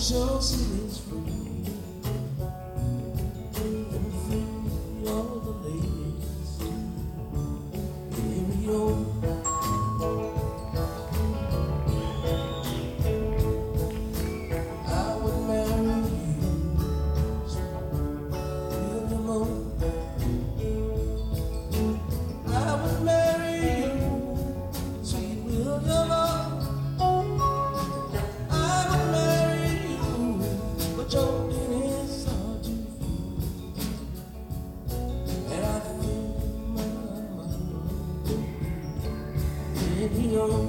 sure city's free, and free all the ladies. Carry on. I would marry you, William O. I would marry you, sweet William O. Your is hard to feel, and I feel my mind in your.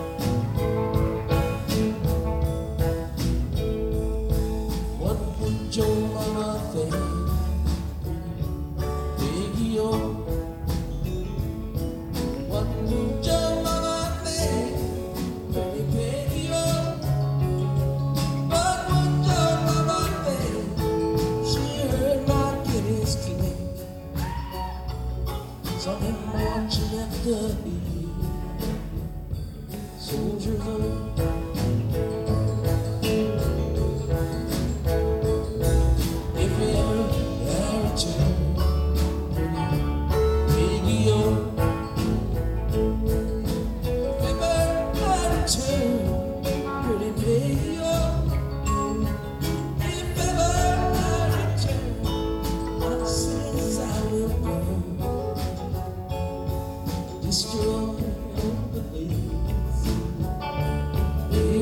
What would your mama think, Biggie O? What would your mama think, Biggie O? Something marching at the heel, soldiers on. If we ever return, Biggie O. If we ever return, pretty Biggie O. If ever I return, my sins I will burn. Destroy all the ladies.